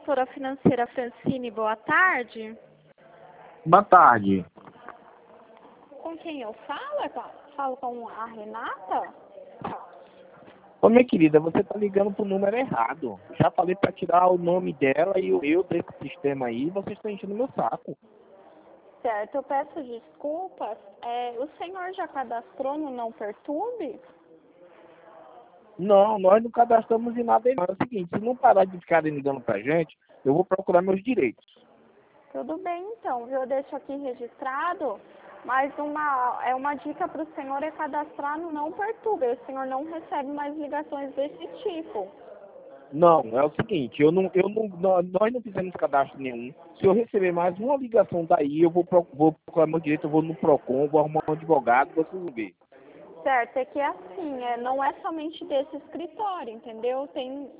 consultora financeira Francine, boa tarde. Boa tarde. Com quem eu falo? Falo com a Renata? Ô, minha querida, você tá ligando pro número errado. Já falei pra tirar o nome dela e o eu desse sistema aí, vocês estão enchendo meu saco. Certo, eu peço desculpas. O senhor já cadastrou no Não Perturbe? Não, nós não cadastramos em nada aí não. É o seguinte, se não parar de ficarem ligando pra gente, eu vou procurar meus direitos. Tudo bem, então, viu? Eu deixo aqui registrado, mas uma dica para o senhor é cadastrar no Não Perturbe. O senhor não recebe mais ligações desse tipo. Não, é o seguinte, nós não fizemos cadastro nenhum. Se eu receber mais uma ligação daí, eu vou procurar meu direito, eu vou no PROCON, vou arrumar um advogado, vocês vão ver. Certo, é que assim, não é somente desse escritório, entendeu? Tem